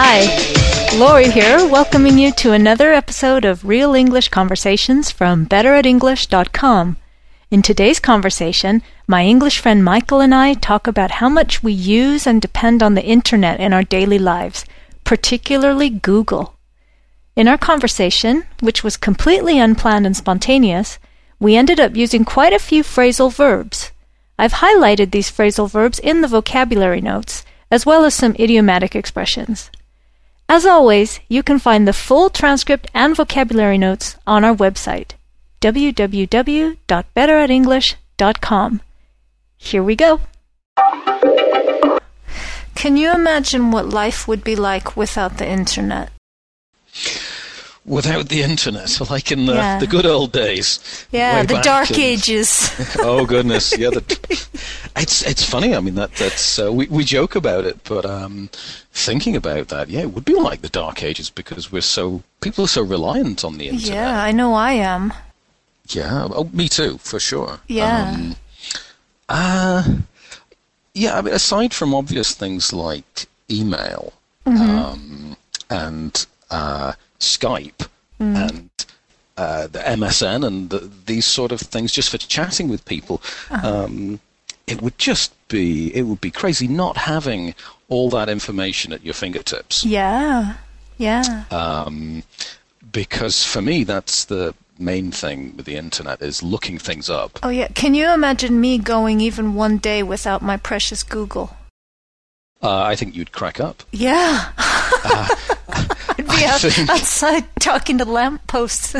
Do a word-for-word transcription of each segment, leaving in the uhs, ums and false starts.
Hi, Lori here, welcoming you to another episode of Real English Conversations from better at english dot com. In today's conversation, my English friend Michael and I talk about how much we use and depend on the internet in our daily lives, particularly Google. In our conversation, which was completely unplanned and spontaneous, we ended up using quite a few phrasal verbs. I've highlighted these phrasal verbs in the vocabulary notes, as well as some idiomatic expressions. As always, you can find the full transcript and vocabulary notes on our website, w w w dot better at english dot com. Here we go. Can you imagine what life would be like without the internet? Without the internet, like in the, yeah. the good old days. Yeah, the dark and, ages. Oh goodness, yeah. The, it's it's funny. I mean, that that's uh, we we joke about it, but um, thinking about that, yeah, it would be like the dark ages because we're so people are so reliant on the internet. Yeah, I know I am. Yeah, oh, me too, for sure. Yeah. Um, uh, yeah, I mean, aside from obvious things like email mm-hmm. um, and uh, Skype mm. and uh, the M S N and the, these sort of things, just for chatting with people, uh-huh. um, it would just be it would be crazy not having all that information at your fingertips. Yeah, yeah. Um, because for me, that's the main thing with the internet is looking things up. Oh yeah, can you imagine me going even one day without my precious Google? Uh, I think you'd crack up. Yeah. uh, I'd be out, think... outside talking to lampposts.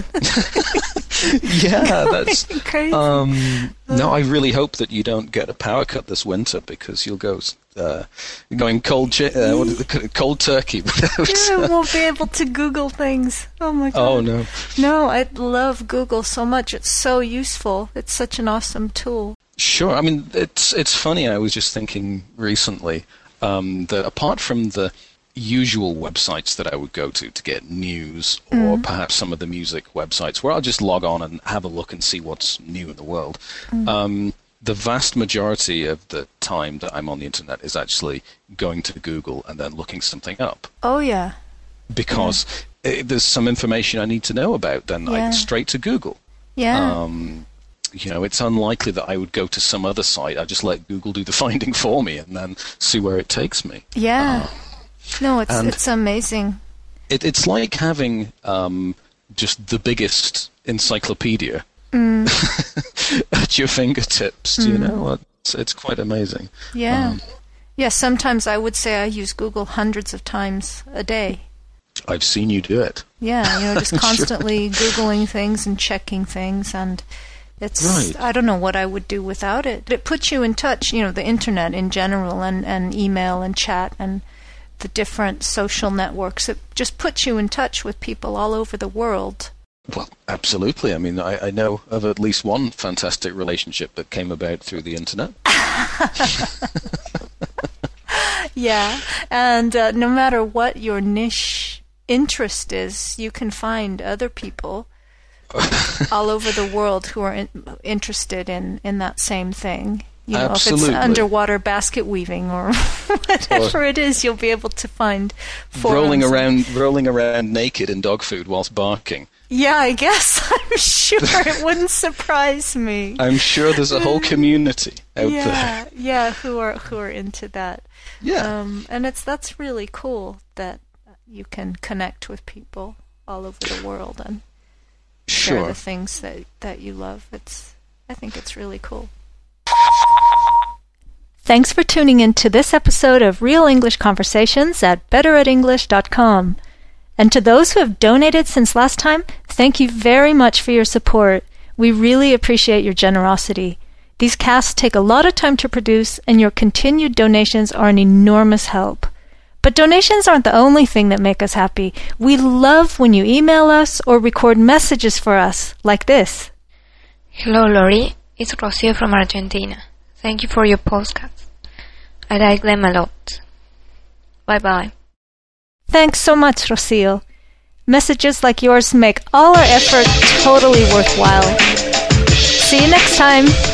Yeah, that's crazy. Um, no, I really hope that you don't get a power cut this winter because you'll go uh, going cold chi- uh, what is it, cold turkey. Without, yeah, I won't be able to Google things. Oh my god. Oh no. No, I love Google so much. It's so useful. It's such an awesome tool. Sure. I mean, it's it's funny. I was just thinking recently um, that apart from the usual websites that I would go to to get news or mm. perhaps some of the music websites where I'll just log on and have a look and see what's new in the world. Mm. Um, the vast majority of the time that I'm on the internet is actually going to Google and then looking something up. Oh, yeah. Because yeah. If there's some information I need to know about, then yeah. I go straight to Google. Yeah. Um, you know, it's unlikely that I would go to some other site. I just let Google do the finding for me and then see where it takes me. Yeah. Uh, No, it's and it's amazing. It, it's like having um, just the biggest encyclopedia mm. at your fingertips. Mm. You know, it's it's quite amazing. Yeah, um, yeah. Sometimes I would say I use Google hundreds of times a day. I've seen you do it. Yeah, you know, just constantly sure. Googling things and checking things, and it's right. I don't know what I would do without it. It puts you in touch. You know, the internet in general, and, and email and chat and the different social networks. It just puts you in touch with people all over the world. Well, absolutely. I mean, I, I know of at least one fantastic relationship that came about through the internet. Yeah, and uh, no matter what your niche interest is, you can find other people all over the world who are in, interested in, in that same thing. You know, Absolutely. If it's underwater basket weaving or whatever or it is, you'll be able to find forums. Rolling around, rolling around naked in dog food whilst barking. Yeah, I guess. I'm sure it wouldn't surprise me. I'm sure there's a whole community out yeah, there. Yeah, who are who are into that. Yeah, um, and it's that's really cool that you can connect with people all over the world and sure. share the things that that you love. It's I think it's really cool. Thanks for tuning in to this episode of Real English Conversations at better at english dot com. And to those who have donated since last time, thank you very much for your support. We really appreciate your generosity. These casts take a lot of time to produce, and your continued donations are an enormous help. But donations aren't the only thing that make us happy. We love when you email us or record messages for us, like this. Hello, Lori. It's Rocio from Argentina. Thank you for your podcasts. I like them a lot. Bye-bye. Thanks so much, Rocio. Messages like yours make all our effort totally worthwhile. See you next time.